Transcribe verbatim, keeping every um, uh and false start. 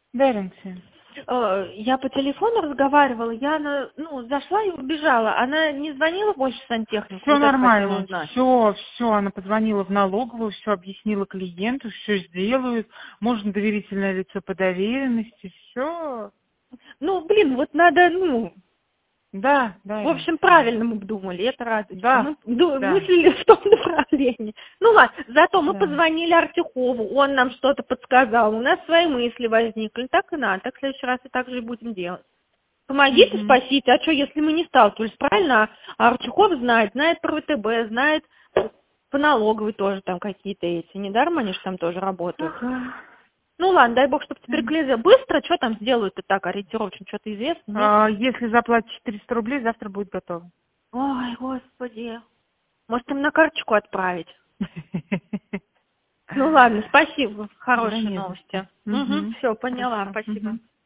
Да, Ленция. Э, Я по телефону разговаривала, я на- ну, зашла и убежала. Она не звонила больше в сантехнику, Все вот это хотела нормально, узнать. все, все, она позвонила в налоговую, все объяснила клиенту, все сделают, можно доверительное лицо по доверенности, все. Ну, блин, вот надо, ну, Да, да, в общем, Ленция. правильно мы думали, это радует, что Да, мы ду- да, мыслили в том направлении. Ну ладно, зато мы да. позвонили Артюхову, он нам что-то подсказал, у нас свои мысли возникли, так и надо, так в следующий раз и так же и будем делать. Помогите, Мгм. спасите, а что, если мы не сталкивались, правильно? А Артюхов знает, знает про ВТБ, знает по налоговой тоже там какие-то эти, недаром они же там тоже работают. Ага. Ну ладно, дай бог, чтобы теперь М. клеили. Быстро, что там сделают-то так ориентировочно, что-то известно, нет? А, если заплатишь четыреста рублей, завтра будет готово. Ой, господи. Может, им на карточку отправить? Ну ладно, спасибо. Да Хорошие не за что. новости. Угу, Мгм. все, поняла, Хорошо. спасибо. Мгм.